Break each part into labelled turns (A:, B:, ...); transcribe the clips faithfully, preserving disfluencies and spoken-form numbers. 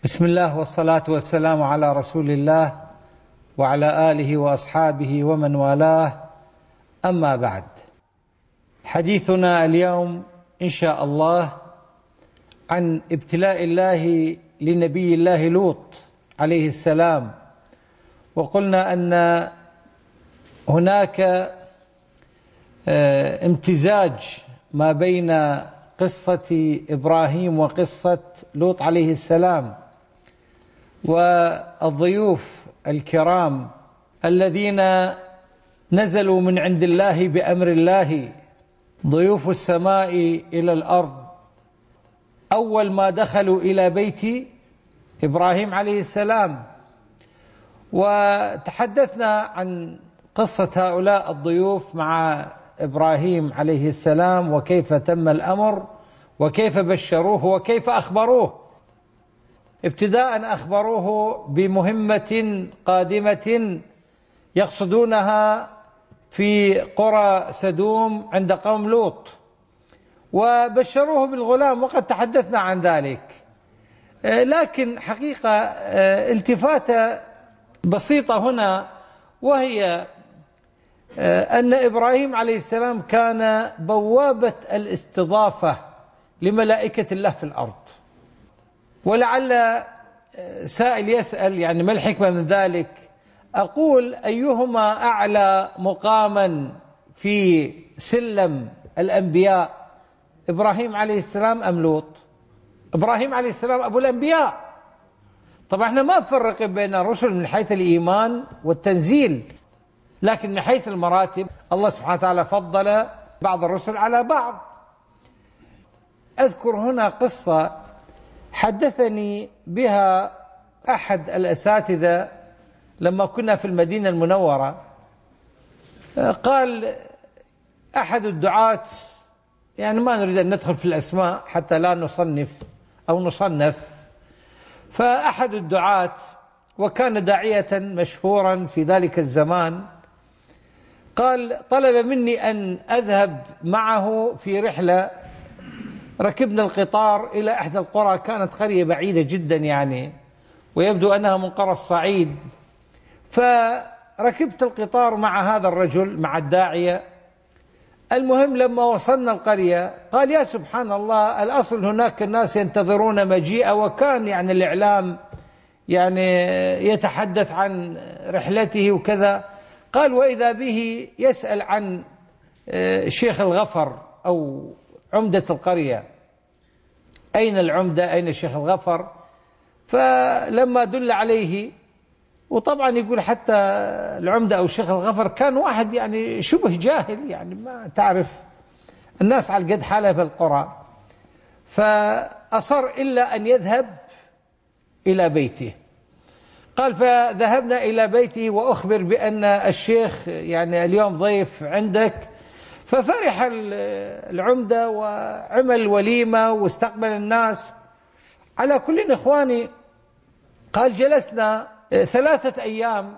A: بسم الله والصلاة والسلام على رسول الله وعلى آله وأصحابه ومن والاه، أما بعد. حديثنا اليوم إن شاء الله عن ابتلاء الله لنبي الله لوط عليه السلام. وقلنا أن هناك امتزاج ما بين قصة إبراهيم وقصة لوط عليه السلام، والضيوف الكرام الذين نزلوا من عند الله بأمر الله، ضيوف السماء إلى الأرض. أول ما دخلوا إلى بيت إبراهيم عليه السلام، وتحدثنا عن قصة هؤلاء الضيوف مع إبراهيم عليه السلام، وكيف تم الأمر وكيف بشروه وكيف أخبروه. ابتداء أخبروه بمهمة قادمة يقصدونها في قرى سدوم عند قوم لوط، وبشروه بالغلام، وقد تحدثنا عن ذلك. لكن حقيقة التفاتة بسيطة هنا، وهي أن إبراهيم عليه السلام كان بوابة الاستضافة لملائكة الله في الأرض. ولعل سائل يسأل يعني ما الحكمة من ذلك؟ أقول أيهما أعلى مقاما في سلم الأنبياء، إبراهيم عليه السلام أم لوط؟ إبراهيم عليه السلام أبو الأنبياء. طبعا احنا ما نفرق بين الرسل من حيث الإيمان والتنزيل، لكن من حيث المراتب الله سبحانه وتعالى فضل بعض الرسل على بعض. أذكر هنا قصة حدثني بها أحد الأساتذة لما كنا في المدينة المنورة. قال أحد الدعاة، يعني ما نريد أن ندخل في الأسماء حتى لا نصنف أو نصنف، فأحد الدعاة وكان داعية مشهورا في ذلك الزمان، قال طلب مني أن أذهب معه في رحلة. ركبنا القطار إلى إحدى القرى، كانت قرية بعيدة جدا يعني، ويبدو أنها من قرى الصعيد. فركبت القطار مع هذا الرجل مع الداعية. المهم لما وصلنا القرية قال يا سبحان الله، الأصل هناك الناس ينتظرون مجيئه، وكان يعني الإعلام يعني يتحدث عن رحلته وكذا. قال وإذا به يسأل عن شيخ الغفر أو عمدة القرية، أين العمدة، أين الشيخ الغفر؟ فلما دل عليه، وطبعا يقول حتى العمدة أو الشيخ الغفر كان واحد يعني شبه جاهل، يعني ما تعرف الناس على قد حالها في القرى، فأصر إلا أن يذهب إلى بيته. قال فذهبنا إلى بيته وأخبر بأن الشيخ يعني اليوم ضيف عندك. ففرح العمدة وعمل وليمة واستقبل الناس. على كل إخواني، قال جلسنا ثلاثة أيام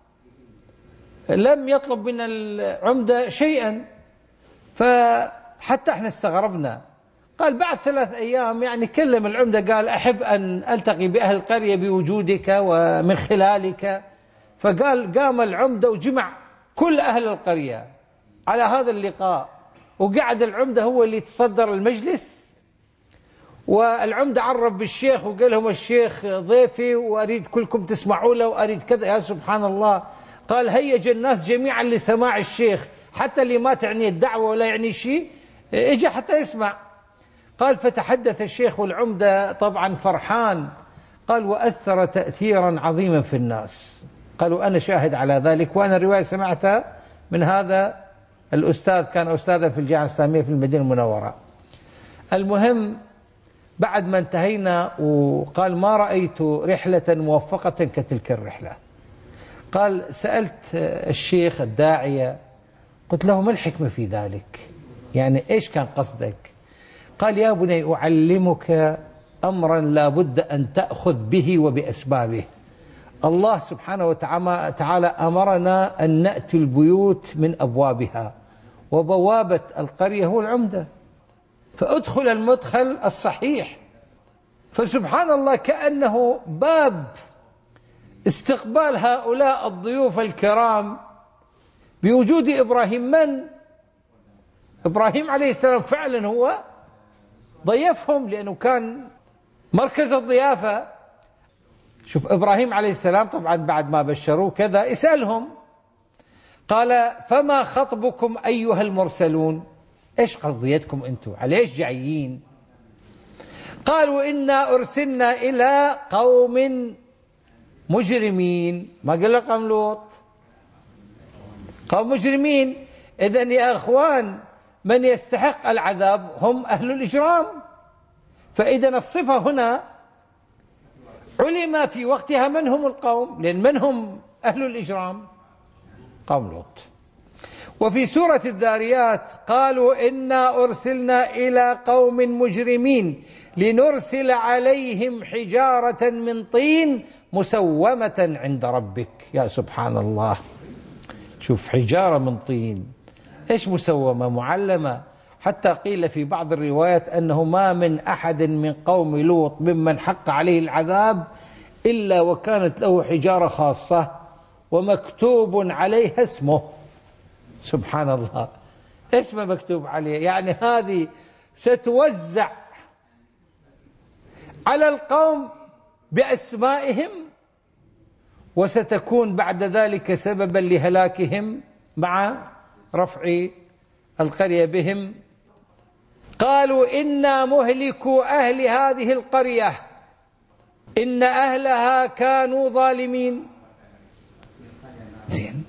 A: لم يطلب من العمدة شيئا، فحتى احنا استغربنا. قال بعد ثلاث أيام يعني كلم العمدة، قال أحب أن ألتقي بأهل القرية بوجودك ومن خلالك. فقال قام العمدة وجمع كل أهل القرية على هذا اللقاء، وقعد العمدة هو اللي تصدر المجلس، والعمدة عرف بالشيخ وقال لهم الشيخ ضيفي وأريد كلكم تسمعوا له وأريد كذا. يا سبحان الله، قال هيج الناس جميعا لسماع الشيخ، حتى اللي ما تعني الدعوة ولا يعني شيء اجى حتى يسمع. قال فتحدث الشيخ والعمدة طبعا فرحان. قال وأثر تأثيرا عظيما في الناس. قالوا أنا شاهد على ذلك، وأنا الرواية سمعتها من هذا الأستاذ، كان أستاذا في الجامعة الإسلامية في المدينة المنورة. المهم بعد ما انتهينا، وقال ما رأيت رحلة موفقة كتلك الرحلة. قال سألت الشيخ الداعية، قلت له ما الحكمة في ذلك، يعني إيش كان قصدك؟ قال يا بني أعلمك أمرا لا بد أن تأخذ به وبأسبابه. الله سبحانه وتعالى أمرنا أن نأتي البيوت من أبوابها، وبوابة القرية هو العمدة، فأدخل المدخل الصحيح. فسبحان الله كأنه باب استقبال هؤلاء الضيوف الكرام بوجود إبراهيم. من؟ إبراهيم عليه السلام فعلا هو ضيفهم، لأنه كان مركز الضيافة. شوف إبراهيم عليه السلام طبعا بعد ما بشروه كذا اسألهم، قال فما خطبكم أيها المرسلون؟ إيش قضيتكم أنتم؟ على إيش جايين؟ قالوا إنا أرسلنا إلى قوم مجرمين. ما قال قوم لوط، قوم مجرمين. إذن يا أخوان من يستحق العذاب هم أهل الإجرام. فإذن الصفة هنا علم في وقتها من هم القوم، لأن من هم أهل الإجرام؟ قوم لوط. وفي سورة الذاريات قالوا إنا أرسلنا إلى قوم مجرمين لنرسل عليهم حجارة من طين مسومة عند ربك. يا سبحان الله، شوف حجارة من طين، إيش مسومة؟ معلمة. حتى قيل في بعض الروايات أنه ما من أحد من قوم لوط ممن حق عليه العذاب إلا وكانت له حجارة خاصة ومكتوب عليها اسمه. سبحان الله، اسمه مكتوب عليه، يعني هذه ستوزع على القوم بأسمائهم، وستكون بعد ذلك سببا لهلاكهم مع رفع القرية بهم. قالوا إنا مهلكو أهل هذه القرية إن أهلها كانوا ظالمين. زين،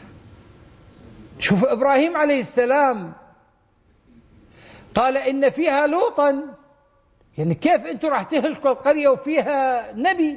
A: شوف إبراهيم عليه السلام قال إن فيها لوطا، يعني كيف أنتم راح تهلكوا القرية وفيها نبي؟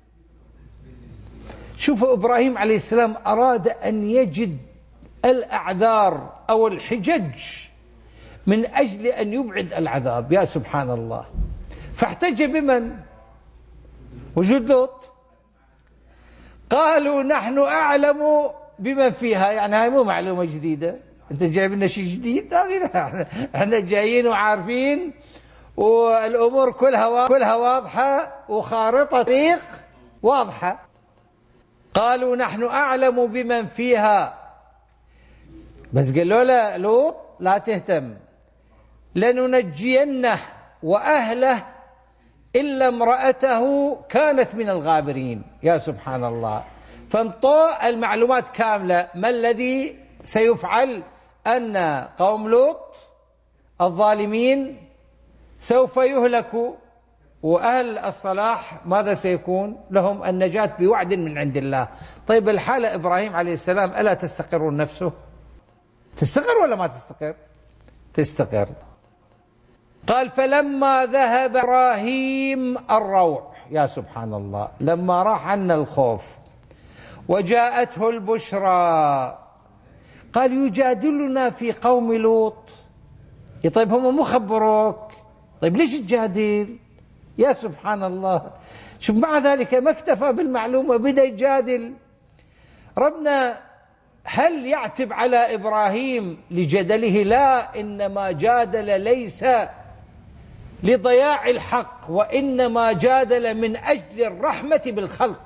A: شوفوا إبراهيم عليه السلام أراد أن يجد الأعذار أو الحجج من أجل أن يبعد العذاب. يا سبحان الله، فاحتج بمن؟ وجود لوط. قالوا نحن أعلم بمن فيها، يعني هاي مو معلومة جديدة، أنت جايب لنا شيء جديد؟ هذه احنا جايين وعارفين، والأمور كلها كلها واضحة وخارطة طريق واضحة. قالوا نحن أعلم بمن فيها، بس قالوا لا لوط لا تهتم، لننجينه وأهله إلا امرأته كانت من الغابرين. يا سبحان الله، فانطوا المعلومات كاملة ما الذي سيفعل. أن قوم لوط الظالمين سوف يهلكوا، وأهل الصلاح ماذا سيكون لهم؟ النجاة بوعد من عند الله. طيب الحالة إبراهيم عليه السلام ألا تستقر نفسه؟ تستقر ولا ما تستقر؟ تستقر. قال فلما ذهب إبراهيم الروع، يا سبحان الله، لما راح عنا الخوف وجاءته البشرى قال يجادلنا في قوم لوط. طيب هم مخبروك، طيب ليش تجادل؟ يا سبحان الله، شوف مع ذلك ما اكتفى بالمعلومة، بدأ يجادل. ربنا هل يعتب على إبراهيم لجدله؟ لا، إنما جادل ليس لضياع الحق، وإنما جادل من أجل الرحمة بالخلق.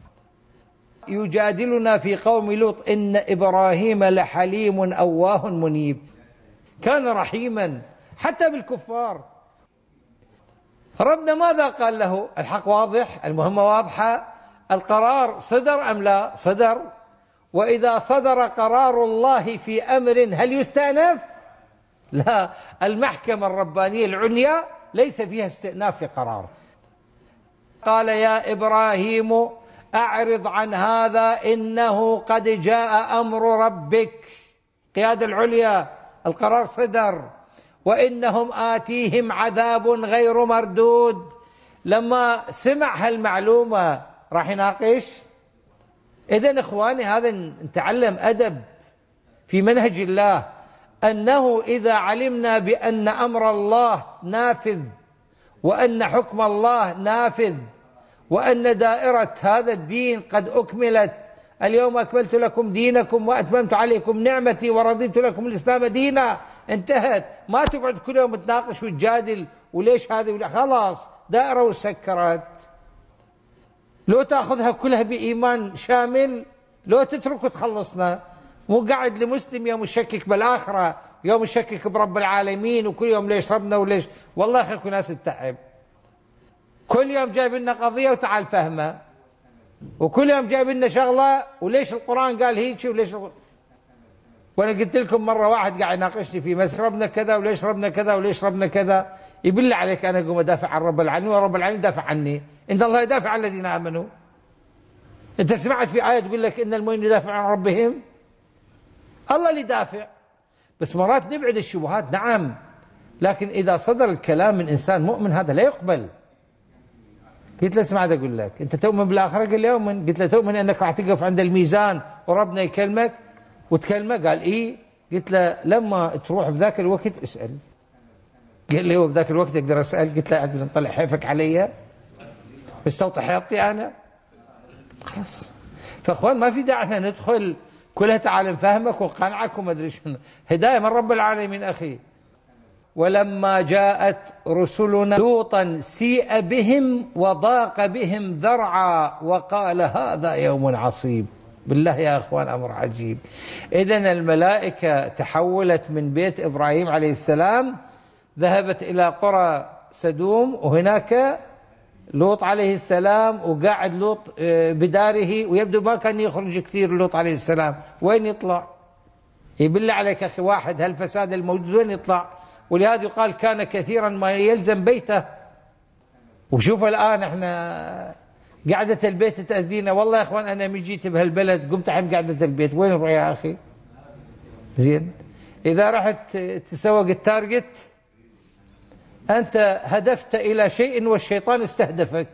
A: يجادلنا في قوم لوط إن إبراهيم لحليم أواه منيب. كان رحيما حتى بالكفار. ربنا ماذا قال له؟ الحق واضح، المهمة واضحة، القرار صدر أم لا؟ صدر. وإذا صدر قرار الله في أمر هل يستأنف؟ لا، المحكمة الربانية العليا ليس فيها استئناف لقرار. قال يا إبراهيم أعرض عن هذا إنه قد جاء أمر ربك. قيادة العليا، القرار صدر، وإنهم آتيهم عذاب غير مردود. لما سمع هالمعلومة راح يناقش. إذن إخواني هذا نتعلم أدب في منهج الله، أنه إذا علمنا بأن أمر الله نافذ، وأن حكم الله نافذ، وأن دائرة هذا الدين قد أكملت، اليوم أكملت لكم دينكم وأتممت عليكم نعمتي ورضيت لكم الإسلام دينا، انتهت. ما تقعد كل يوم تناقش وتجادل وليش هذا ولا، خلاص دائرة وسكرت. لو تأخذها كلها بإيمان شامل، لو تترك وتخلصنا. مو قاعد لمسلم يوم يشكك بالآخرة، يوم يشكك برب العالمين، وكل يوم ليش ربنا وليش. والله يا أخي ناس تتعب، كل يوم جايب لنا قضية وتعال فهمها، وكل يوم جايب لنا شغلة وليش القرآن قال هيك وليش القرآن. وأنا قلت لكم مرة واحد قاعد يناقشني في مسألة ربنا كذا وليش ربنا كذا وليش ربنا كذا، يبل عليك أنا أقوم أدافع عن رب العالمين ورب العالمين دافع عني. إن الله يدافع عن الذين آمنوا. أنت سمعت في آية تقول لك إن المؤمنين يدافع عن ربهم؟ الله اللي دافع. بس مرات نبعد الشبهات نعم، لكن إذا صدر الكلام من إنسان مؤمن هذا لا يقبل. قلت له اسمع أقول لك، أنت تؤمن بالآخرة؟ قال لي أؤمن. قلت له تؤمن أنك راح تقف عند الميزان وربنا يكلمك وتكلمه؟ قال إيه. قلت له لما تروح بذاك الوقت اسأل. قال لي هو بذاك الوقت أقدر أسأل؟ قلت له عدل نطلع حيفك علي مستوطى حيطي أنا خلاص. فأخوان ما في داعي ندخل كلها تعالى فهمك وقنعك وما أدري شنو. هداية من رب العالمين أخي. ولما جاءت رسلنا لوطا سيء بهم وضاق بهم ذرعا وقال هذا يوم عصيب. بالله يا أخوان أمر عجيب. إذن الملائكة تحولت من بيت إبراهيم عليه السلام، ذهبت إلى قرى سدوم، وهناك لوط عليه السلام، وقاعد لوط بداره، ويبدو ما كان يخرج كثير لوط عليه السلام. وين يطلع؟ يبل عليك أخي واحد هالفساد الموجود وين يطلع؟ ولهذا يقال كان كثيرا ما يلزم بيته. وشوف الآن احنا قعدة البيت تأذينا. والله يا أخوان أنا من جيت بهالبلد قمت أحب قعدة البيت. وين نروح يا أخي؟ زين إذا رحت تسوق التارجت أنت هدفت إلى شيء والشيطان استهدفك،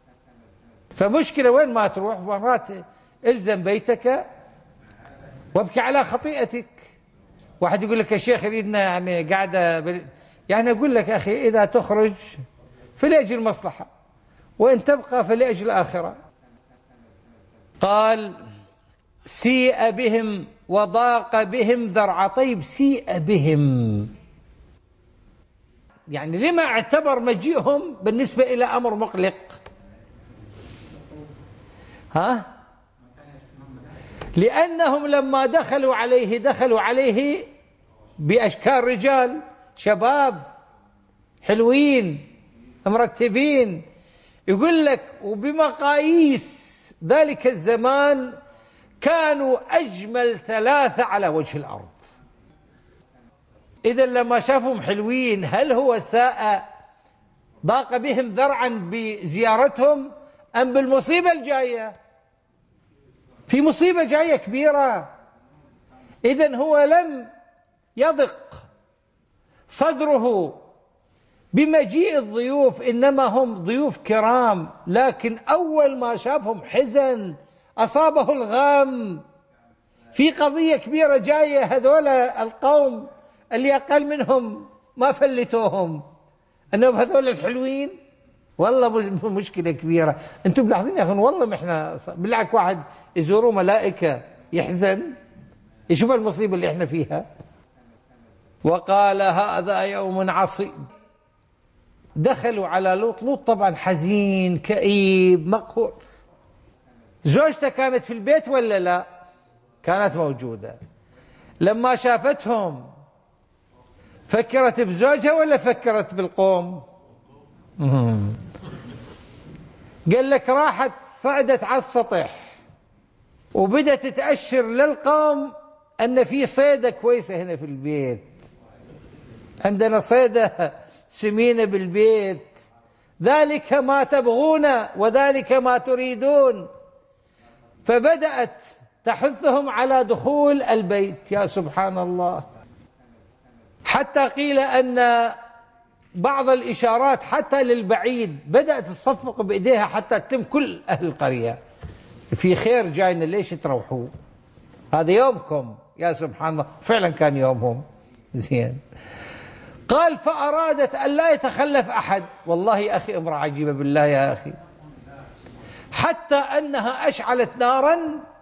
A: فمشكلة وين ما تروح مرات الزم بيتك وابكي على خطيئتك. واحد يقول لك يا شيخ يريدنا يعني قاعدة بال... يعني أقول لك أخي إذا تخرج فلأجل المصلحة، وإن تبقى فلأجل الآخرة. قال سيء بهم وضاق بهم ذرعا. طيب سيء بهم يعني لما اعتبر مجيئهم بالنسبة إلى أمر مقلق؟ ها؟ لأنهم لما دخلوا عليه دخلوا عليه بأشكال رجال شباب حلوين مرتبين. يقول لك وبمقاييس ذلك الزمان كانوا أجمل ثلاثة على وجه الأرض. إذا لما شافهم حلوين هل هو ساء ضاق بهم ذرعا بزيارتهم أم بالمصيبة الجاية؟ في مصيبة جاية كبيرة. إذن هو لم يضق صدره بمجيء الضيوف، إنما هم ضيوف كرام، لكن أول ما شافهم حزن أصابه الغم في قضية كبيرة جاية. هذول القوم اللي أقل منهم ما فلتوهم، أنهم هذول الحلوين. والله مشكلة كبيرة. أنتم ملاحظين يا أخوان والله ما إحنا بالعكس واحد يزوروا ملائكة يحزن يشوف المصيبة اللي إحنا فيها. وقال هذا يوم عصيب. دخلوا على لوط. لوط طبعا حزين كئيب مقهور. زوجته كانت في البيت ولا لا؟ كانت موجودة. لما شافتهم فكرت بزوجها ولا فكرت بالقوم؟ قال لك راحت صعدت على السطح وبدت تأشر للقوم أن في صيدة كويسة هنا في البيت، عندنا صيدة سمينة بالبيت، ذلك ما تبغون وذلك ما تريدون. فبدأت تحثهم على دخول البيت. يا سبحان الله. حتى قيل أن بعض الإشارات حتى للبعيد بدأت تصفق بإيديها حتى تتم كل أهل القرية في خير جاينا، ليش تروحوا؟ هذا يومكم. يا سبحان الله فعلا كان يومهم. زين. قال فأرادت أن لا يتخلف أحد. والله يا أخي امرأة عجيبة بالله يا أخي، حتى أنها أشعلت نارا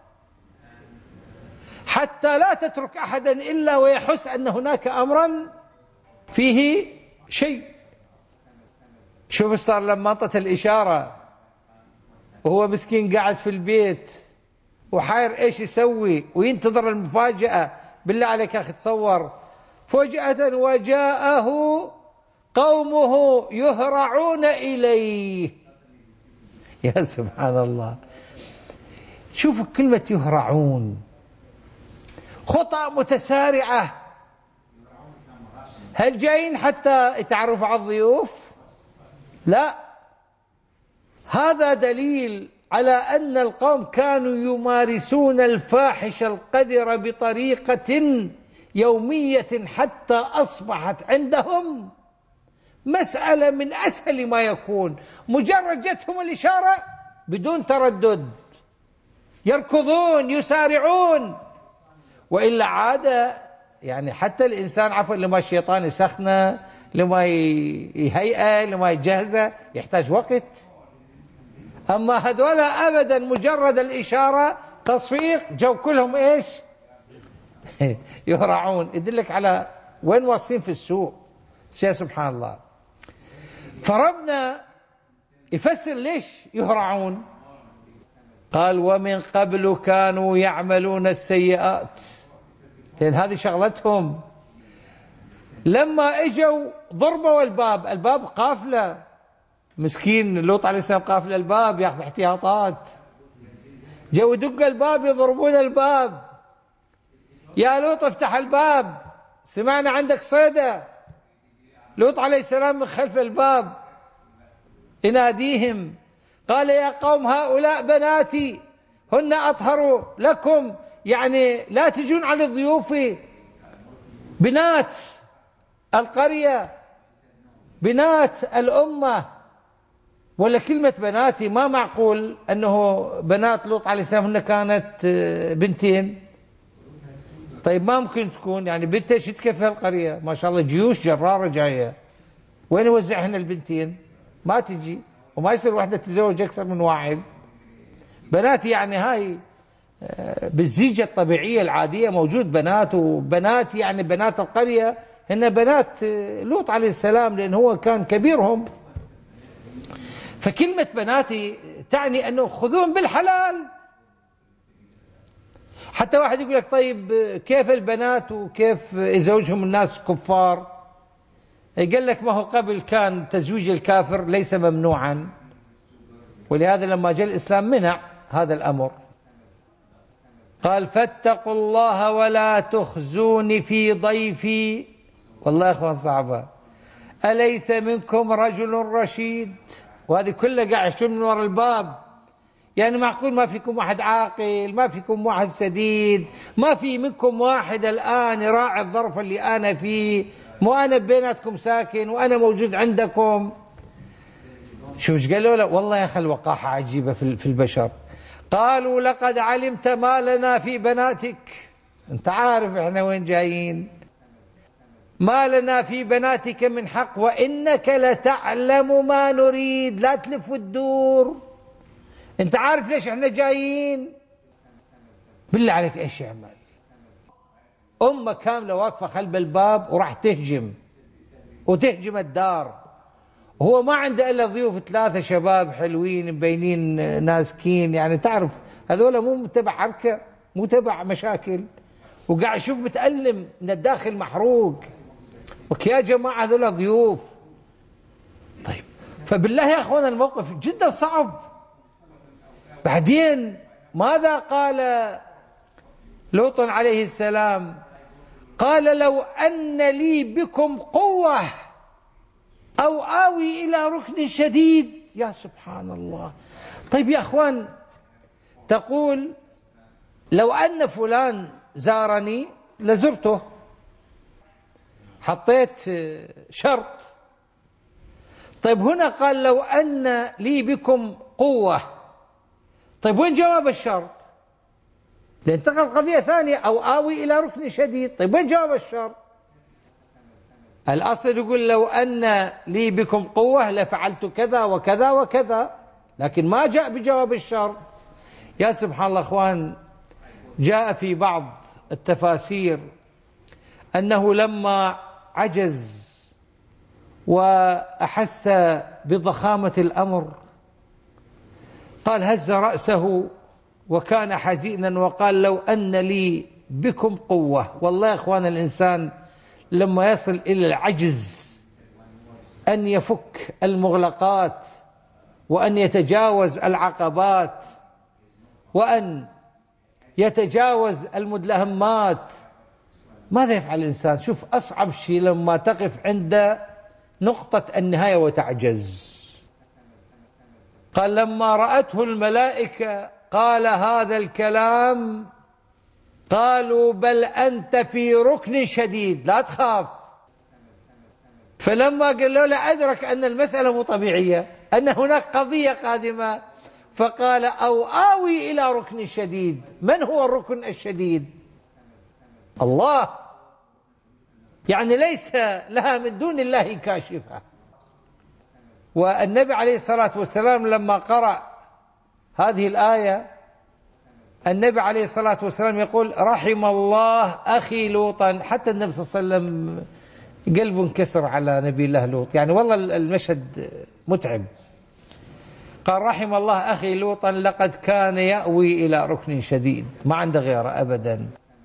A: حتى لا تترك أحدا إلا ويحس أن هناك أمرا فيه شيء. شوف صار لما انطت الإشارة وهو مسكين قاعد في البيت وحاير إيش يسوي وينتظر المفاجأة. بالله عليك يا أخي تصور فجأة وجاءه قومه يهرعون إليه. يا سبحان الله، شوفوا كلمة يهرعون، خطى متسارعة. هل جايين حتى يتعرفوا على الضيوف؟ لا، هذا دليل على أن القوم كانوا يمارسون الفاحشة القذرة بطريقة يومية حتى أصبحت عندهم مسألة من أسهل ما يكون، مجرد جتهم الإشارة بدون تردد يركضون يسارعون. وإلا عادة يعني حتى الإنسان عفوا لما الشيطان يسخنه لما يهيئه لما يجهزه يحتاج وقت، أما هذولا أبدا مجرد الإشارة تصفيق جو كلهم إيش يهرعون. يدلك على وين واصلين في السوق. يا سبحان الله. فربنا يفسر ليش يهرعون، قال ومن قبل كانوا يعملون السيئات، لأن هذه شغلتهم. لما اجوا ضربوا الباب، الباب قافلة، مسكين لوط عليه السلام قافل الباب ياخذ احتياطات، جو دق الباب يضربون الباب، يا لوط افتح الباب سمعنا عندك صيدة. لوط عليه السلام من خلف الباب يناديهم قال يا قوم هؤلاء بناتي هن أطهر لكم، يعني لا تجون على الضيوف، بنات القرية بنات الأمة. ولا كلمة بناتي ما معقول أنه بنات لوط عليه السلام هن كانت بنتين، طيب ما ممكن تكون يعني بنت ايش تكفي القرية ما شاء الله جيوش جرارة جاية، وين يوزعهن البنتين؟ ما تجي، وما يصير واحدة تتزوج أكثر من واحد. بنات يعني هاي بالزيجة الطبيعية العادية موجود بنات، وبنات يعني بنات القرية هن بنات لوط عليه السلام لأن هو كان كبيرهم. فكلمة بناتي تعني أنه خذون بالحلال. حتى واحد يقول لك طيب كيف البنات وكيف يزوجهم الناس كفار؟ قال لك ما هو قبل كان تزويج الكافر ليس ممنوعا، ولهذا لما جاء الإسلام منع هذا الأمر. قال فاتقوا الله ولا تخزوني في ضيفي. والله يا أخوان صعبة. أليس منكم رجل رشيد؟ وهذه كلها قاعد يشون من وراء الباب، يعني معقول ما فيكم واحد عاقل، ما فيكم واحد سديد، ما في منكم واحد الآن يراعي الظرف اللي أنا فيه، مو أنا بيناتكم ساكن وأنا موجود عندكم. شو ايش قالوا له؟ والله يا أخي الوقاحة عجيبة في البشر. قالوا لقد علمت ما لنا في بناتك، أنت عارف إحنا وين جايين، ما لنا في بناتك من حق وإنك لتعلم ما نريد. لا تلف وتدور، أنت عارف ليش إحنا جايين. بالله عليك إيش يعمل؟ أمة كاملة واقفة خلف الباب وراح تهجم وتهجم الدار، هو ما عنده إلا ضيوف ثلاثة شباب حلوين مبينين ناسكين، يعني تعرف هذولا مو متبع حركة مو تبع مشاكل، وقاعد يشوف متألم من الداخل محروق، ويا جماعة هذولا ضيوف. طيب فبالله يا أخوانا الموقف جدا صعب. بعدين ماذا قال لوط عليه السلام؟ قال لو أن لي بكم قوة أو آوي إلى ركن شديد. يا سبحان الله. طيب يا أخوان، تقول لو أن فلان زارني لزرته، حطيت شرط. طيب هنا قال لو أن لي بكم قوة، طيب وين جواب الشرط؟ لانتقل قضية ثانية أو آوي إلى ركن شديد، طيب وين جواب الشرط؟ الأصل يقول لو أن لي بكم قوة لفعلت كذا وكذا وكذا، لكن ما جاء بجواب الشرط. يا سبحان الله أخوان، جاء في بعض التفاسير أنه لما عجز وأحس بضخامة الأمر، قال هز رأسه وكان حزينا وقال لو أن لي بكم قوة. والله يا أخوان، الإنسان لما يصل إلى العجز أن يفك المغلقات وأن يتجاوز العقبات وأن يتجاوز المدلهمات، ماذا يفعل الإنسان؟ شوف أصعب شيء لما تقف عند نقطة النهاية وتعجز. قال لما رأته الملائكة قال هذا الكلام، قالوا بل أنت في ركن شديد، لا تخاف. فلما قال له لا أدرك أن المسألة مو طبيعية، أن هناك قضية قادمة، فقال أو آوي إلى ركن شديد. من هو الركن الشديد؟ الله، يعني ليس لها من دون الله كاشفة. والنبي عليه الصلاة والسلام لما قرأ هذه الآية، النبي عليه الصلاة والسلام يقول رحم الله أخي لوطا. حتى النبي صلى الله عليه وسلم قلبه انكسر على نبي الله لوط، يعني والله المشهد متعب. قال رحم الله أخي لوطا لقد كان يأوي إلى ركن شديد، ما عنده غيره أبدا.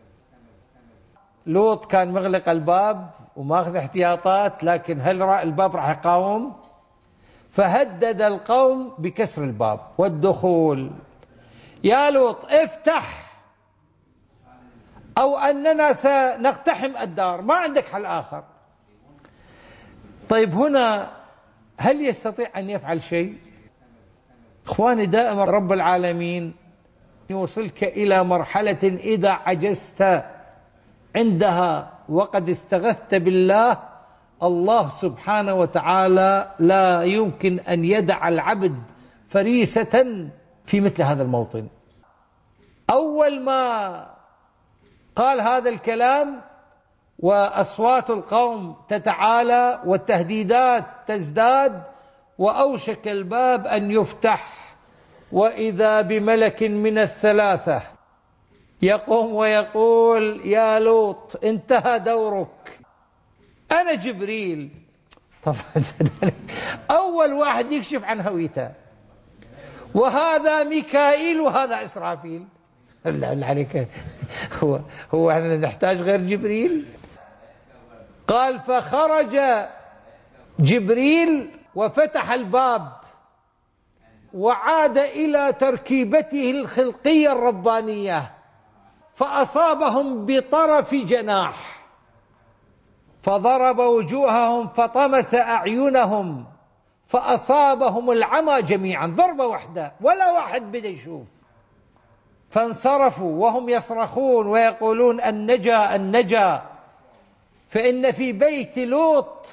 A: لوط كان مغلق الباب وماخذ احتياطات، لكن هل الباب راح يقاوم؟ فهدد القوم بكسر الباب والدخول. يا لوط افتح أو أننا سنقتحم الدار، ما عندك حل آخر. طيب هنا هل يستطيع أن يفعل شيء؟ إخواني، دائما رب العالمين يوصلك إلى مرحلة إذا عجزت عندها وقد استغثت بالله، الله سبحانه وتعالى لا يمكن أن يدع العبد فريسة في مثل هذا الموطن. أول ما قال هذا الكلام وأصوات القوم تتعالى والتهديدات تزداد، وأوشك الباب أن يفتح، وإذا بملك من الثلاثة يقوم ويقول يا لوط انتهى دورك، أنا جبريل. طبعا أول واحد يكشف عن هويته، وهذا ميكائيل وهذا إسرافيل. لا عليك، هو هو احنا نحتاج غير جبريل؟ قال فخرج جبريل وفتح الباب وعاد إلى تركيبته الخلقية الربانية، فأصابهم بطرف جناح فضرب وجوههم فطمس أعينهم فأصابهم العمى جميعا، ضربة واحدة ولا واحد بدا يشوف. فانصرفوا وهم يصرخون ويقولون النجا النجا، فإن في بيت لوط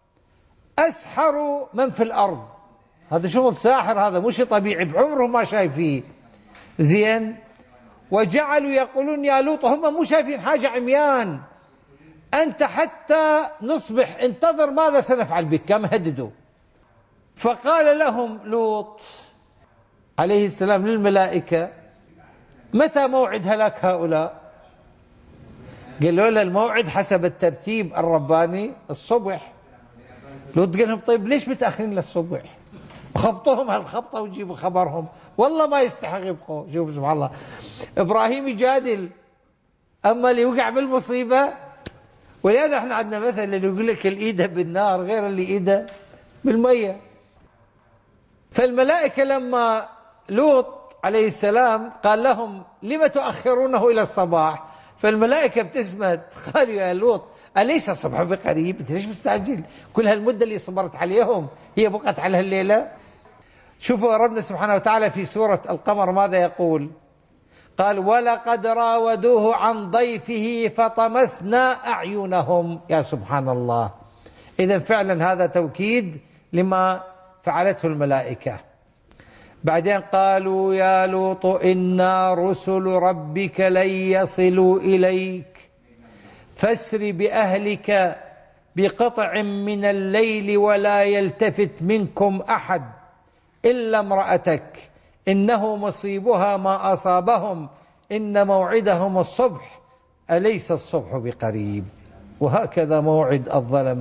A: أسحر من في الأرض. هذا شغل ساحر، هذا مش طبيعي، بعمرهم ما شايفيه. زين، وجعلوا يقولون يا لوط، هم مو شايفين حاجة، عميان، أنت حتى نصبح انتظر ماذا سنفعل بك، كما هددوا. فقال لهم لوط عليه السلام للملائكة متى موعد هلاك هؤلاء؟ قالوا له الموعد حسب الترتيب الرباني الصبح. لوط قال لهم طيب ليش متأخرين للصبح؟ خبطوهم هالخبطة وجيبوا خبرهم، والله ما يستحق يبقوا. شوف سبحان الله، إبراهيم يجادل، أما اللي وقع بالمصيبة. ولهذا احنا عندنا مثل اللي يقول لك الإيدة بالنار غير اللي إيدة بالمية. فالملائكة لما لوط عليه السلام قال لهم لما تؤخرونه إلى الصباح، فالملائكة ابتسمت، قالوا يا لوط أليس الصبح بقريب؟ أنت ليش مستعجل؟ كل هالمدة اللي صبرت عليهم هي بقت على هالليلة. شوفوا ربنا سبحانه وتعالى في سورة القمر ماذا يقول؟ قال ولقد راودوه عن ضيفه فطمسنا أعينهم. يا سبحان الله، إذن فعلا هذا توكيد لما فعلته الملائكة. بعدين قالوا يا لوط إنا رسل ربك لن يصلوا إليك فاسر بأهلك بقطع من الليل ولا يلتفت منكم أحد إلا امرأتك إنه مصيبها ما أصابهم إن موعدهم الصبح أليس الصبح بقريب. وهكذا موعد الظلمة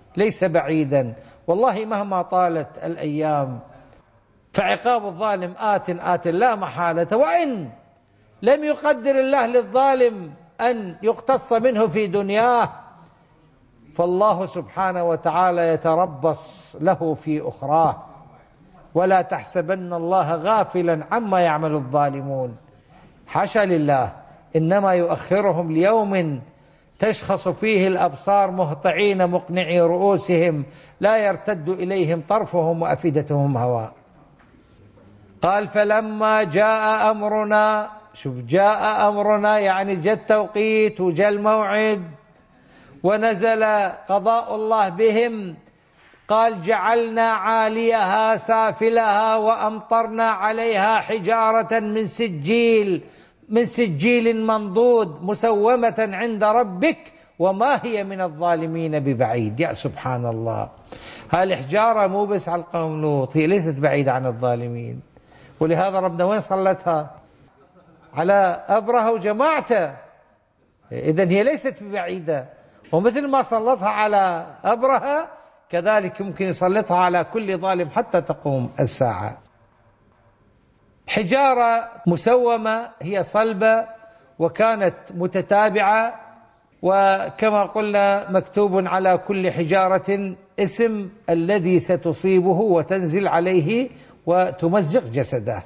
A: ليس بعيدا، والله مهما طالت الأيام فعقاب الظالم آت آت لا محالة، وإن لم يقدر الله للظالم أن يقتص منه في دنياه فالله سبحانه وتعالى يتربص له في أخراه. ولا تحسبن الله غافلا عما يعمل الظالمون، حاشا لله، إنما يؤخرهم ليوم تشخص فيه الأبصار مهطعين مقنعي رؤوسهم لا يرتد إليهم طرفهم وأفئدتهم هواء. قال فلما جاء أمرنا، شوف جاء أمرنا يعني جاء التوقيت وجاء الموعد ونزل قضاء الله بهم، قال جعلنا عاليها سافلها وأمطرنا عليها حجارة من سجيل من سجيل منضود مسومة عند ربك وما هي من الظالمين ببعيد. يا سبحان الله، هالحجارة مو بس على القوم لوط، هي ليست بعيدة عن الظالمين، ولهذا ربنا وين صلتها؟ على أبرهة وجماعته، إذن هي ليست ببعيدة، ومثل ما سلطها على أبرهة كذلك يمكن يسلطها على كل ظالم حتى تقوم الساعة. حجارة مسومة هي صلبة وكانت متتابعة، وكما قلنا مكتوب على كل حجارة اسم الذي ستصيبه وتنزل عليه وتمزق جسده.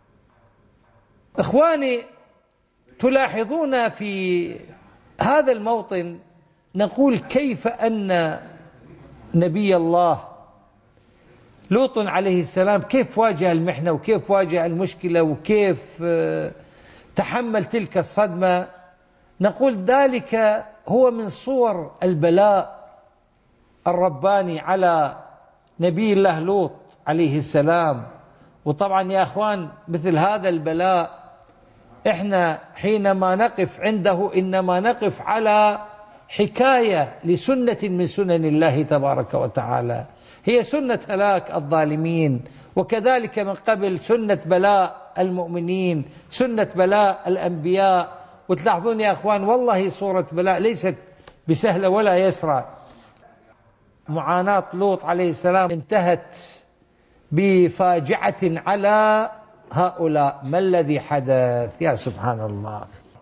A: إخواني، تلاحظون في هذا الموطن نقول كيف أن نبي الله لوط عليه السلام كيف واجه المحنة وكيف واجه المشكلة وكيف تحمل تلك الصدمة. نقول ذلك هو من صور البلاء الرباني على نبي الله لوط عليه السلام. وطبعا يا أخوان مثل هذا البلاء إحنا حينما نقف عنده إنما نقف على حكاية لسنة من سنن الله تبارك وتعالى، هي سنة هلاك الظالمين، وكذلك من قبل سنة بلاء المؤمنين، سنة بلاء الأنبياء. وتلاحظون يا أخوان والله صورة بلاء ليست بسهلة ولا يسرى. معاناة لوط عليه السلام انتهت بفاجعة على هؤلاء. ما الذي حدث؟ يا سبحان الله،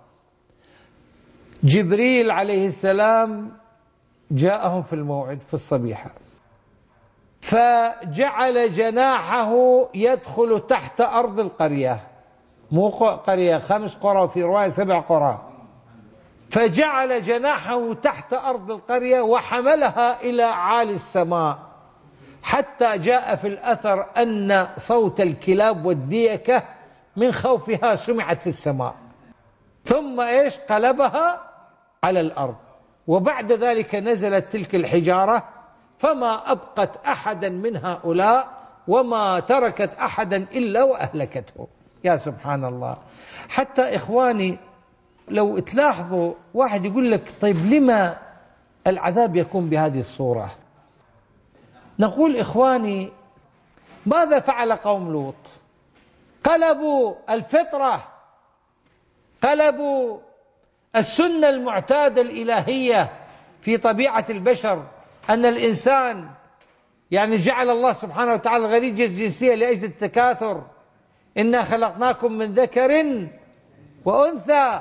A: جبريل عليه السلام جاءهم في الموعد في الصبيحة، فجعل جناحه يدخل تحت أرض القرية، مو قرية، خمس قرى، في رواية سبع قرى، فجعل جناحه تحت أرض القرية وحملها إلى عالي السماء، حتى جاء في الأثر أن صوت الكلاب والديكة من خوفها سمعت في السماء، ثم إيش قلبها على الأرض، وبعد ذلك نزلت تلك الحجارة فما أبقت أحدا من هؤلاء وما تركت أحدا إلا وأهلكته. يا سبحان الله. حتى إخواني لو تلاحظوا واحد يقول لك طيب لما العذاب يكون بهذه الصورة؟ نقول إخواني ماذا فعل قوم لوط؟ قلبوا الفطرة، قلبوا السنة المعتادة الإلهية في طبيعة البشر، أن الإنسان يعني جعل الله سبحانه وتعالى الغريزة الجنسية لأجل التكاثر، إنا خلقناكم من ذكر وأنثى،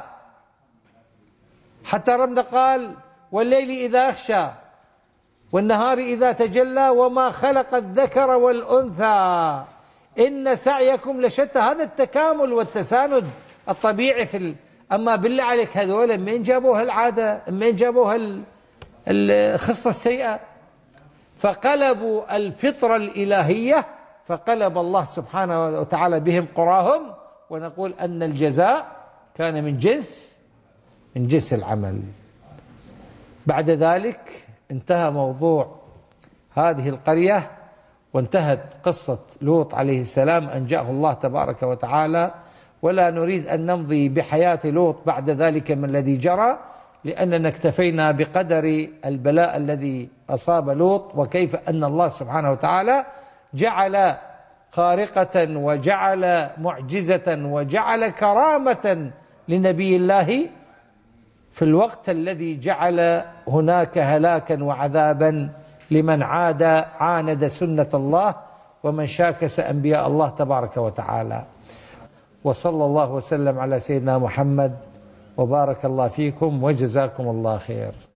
A: حتى ربنا قال والليل إذا أغشى والنهار إذا تجلى وما خلق الذكر والأنثى إن سعيكم لشتى. هذا التكامل والتساند الطبيعي في ال... أما بالله عليك هذول من جابوها العادة، من جابوها الخصة السيئة؟ فقلبوا الفطرة الإلهية، فقلب الله سبحانه وتعالى بهم قراهم. ونقول أن الجزاء كان من جنس من جنس العمل. بعد ذلك انتهى موضوع هذه القرية وانتهت قصة لوط عليه السلام، أنجاه الله تبارك وتعالى. ولا نريد أن نمضي بحياة لوط بعد ذلك من الذي جرى، لأننا اكتفينا بقدر البلاء الذي أصاب لوط، وكيف أن الله سبحانه وتعالى جعل خارقة وجعل معجزة وجعل كرامة لنبي الله في الوقت الذي جعل هناك هلاكا وعذابا لمن عاد عاند سنة الله ومن شاكس أنبياء الله تبارك وتعالى. وصلى الله وسلم على سيدنا محمد، وبارك الله فيكم، وجزاكم الله خير.